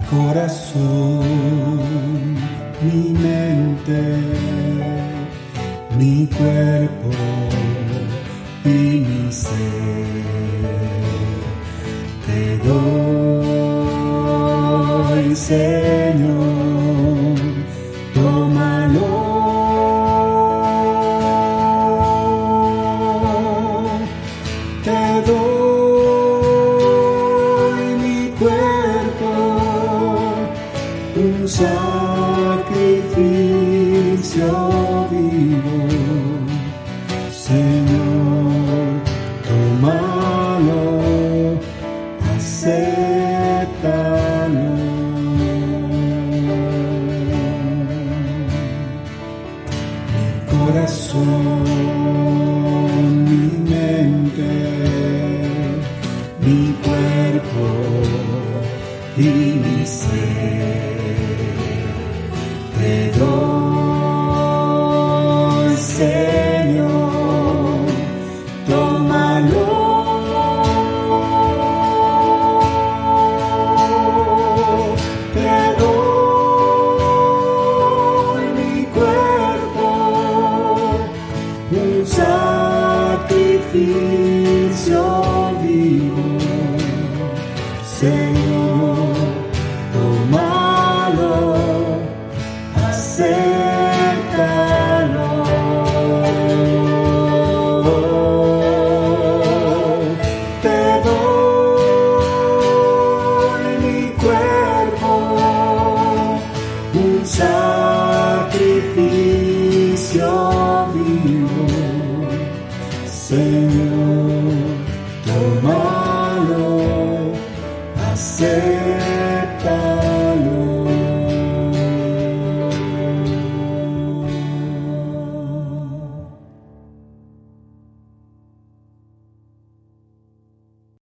corazón, mi mente, mi cuerpo y mi ser. Te doy, Señor, tómalo. Te doy mi cuerpo, un sacrificio vivo. Señor, tómalo, acéptalo. Mi corazón, mi mente, mi cuerpo y mi ser. Te doy, Señor, tómalo. Te doy mi cuerpo, un sacrificio vivo. Señor, tómalo, acéptalo. Te doy mi cuerpo, un sacrificio vivo. Señor, tómalo, acéptalo.